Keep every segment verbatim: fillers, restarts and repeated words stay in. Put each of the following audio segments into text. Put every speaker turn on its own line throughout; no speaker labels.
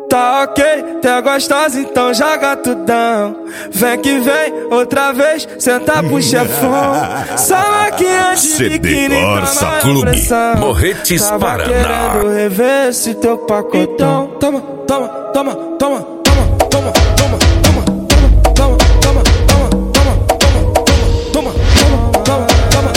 Tá ok, tá gostosa, então joga tudão. Vem que vem, outra vez, senta pro chefão. Só maquinha de biquíni,
Corsa Clube, Morretes,
tava
Paraná.
querendo rever esse teu pacotão. Toma, toma, toma, toma, toma, toma, toma, toma, toma, toma, toma, toma, toma, toma,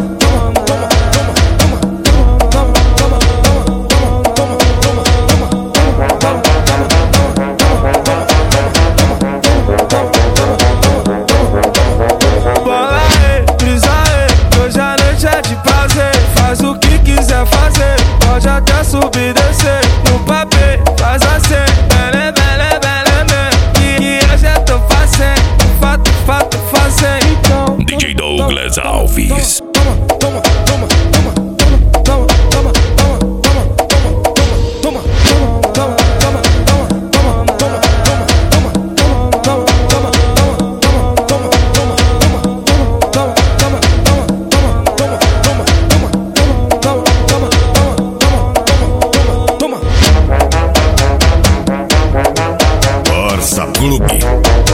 faz o que quiser fazer, pode até subir e descer. No papel, faz assim, bele, bele, bele, bele. E eu já tô fazendo, fato, fato, fazendo. Então,
D J Douglas Alves.
Toma, toma, toma, toma, toma, toma, toma, toma, toma, toma, toma,
Corsa Clube.